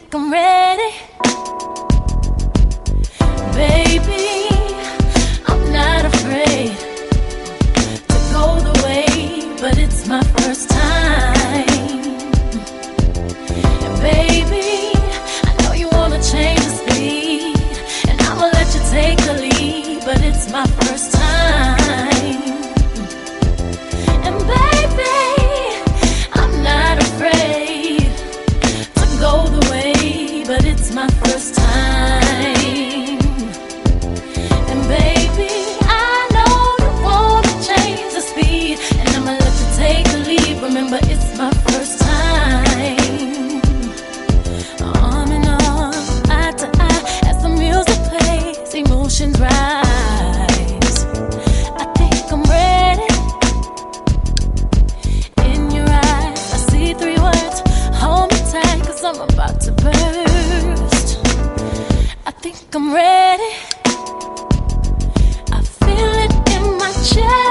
I'm ready. Baby, I'm not afraid to go the way, but it's my first time. And baby, I know you wanna change the speed, and I'ma let you take the lead, but it's my first time. And baby, I'm not afraid to go the way, but it's my first time. And baby, I know you wanna change the speed, and I'ma let you take the lead. Remember, it's my first time. Arm in arm, eye to eye, as the music plays, emotions rise. I think I'm ready. In your eyes, I see 3 words. Hold me tight, 'cause I'm about to burst. I think I'm ready. I feel it in my chest.